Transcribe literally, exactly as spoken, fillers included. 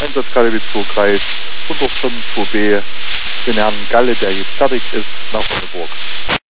Einsatzkategorie zwei Kreis, hundertfünf zwei B, den Herrn Galle, der jetzt fertig ist, nach Sonneburg.